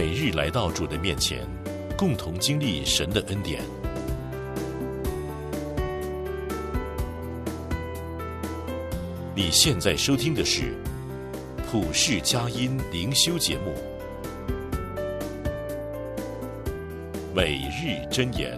每日来到主的面前，共同经历神的恩典。你现在收听的是普世佳音灵修节目，每日箴言。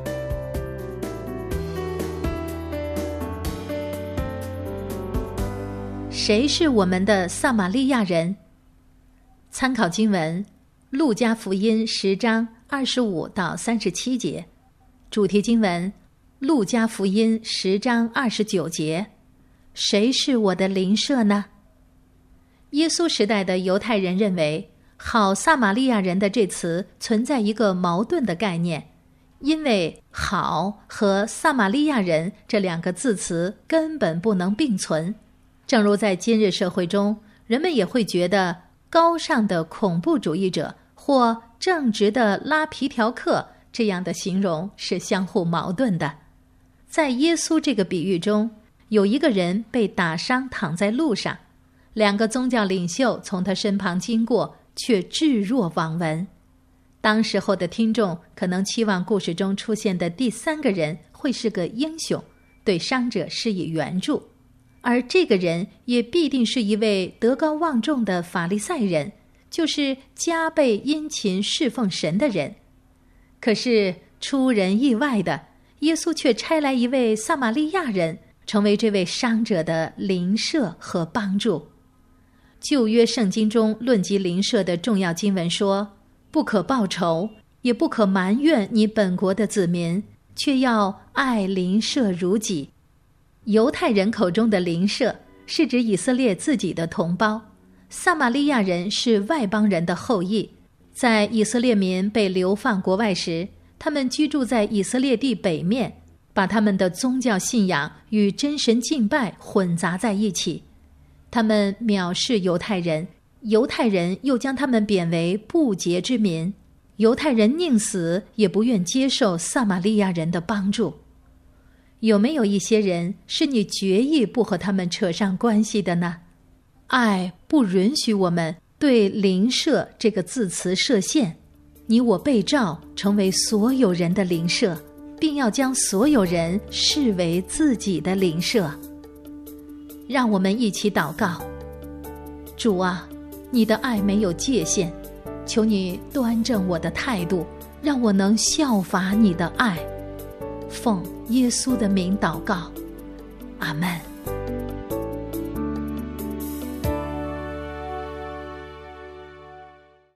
谁是我们的撒玛利亚人？参考经文路加福音10章25到37节，主题经文路加福音10章29节，谁是我的邻舍呢？耶稣时代的犹太人认为好撒玛利亚人的这词存在一个矛盾的概念，因为好和撒玛利亚人这两个字词根本不能并存。正如在今日社会中，人们也会觉得高尚的恐怖主义者或正直的拉皮条客这样的形容是相互矛盾的。在耶稣这个比喻中，有一个人被打伤躺在路上，两个宗教领袖从他身旁经过，却置若罔闻。当时候的听众可能期望故事中出现的第三个人会是个英雄，对伤者施以援助，而这个人也必定是一位德高望重的法利赛人，就是加倍殷勤侍奉神的人。可是出人意外的，耶稣却差来一位撒玛利亚人，成为这位伤者的邻舍和帮助。旧约圣经中论及邻舍的重要经文说，不可报仇，也不可埋怨你本国的子民，却要爱邻舍如己。犹太人口中的邻舍是指以色列自己的同胞，撒玛利亚人是外邦人的后裔。在以色列民被流放国外时，他们居住在以色列地北面，把他们的宗教信仰与真神敬拜混杂在一起。他们藐视犹太人，犹太人又将他们贬为不洁之民，犹太人宁死也不愿接受撒玛利亚人的帮助。有没有一些人是你决意不和他们扯上关系的呢？爱不允许我们对邻舍这个字词设限，你我被召成为所有人的邻舍，并要将所有人视为自己的邻舍。让我们一起祷告。主啊，你的爱没有界限，求你端正我的态度，让我能效法你的爱。奉耶稣的名祷告，阿们。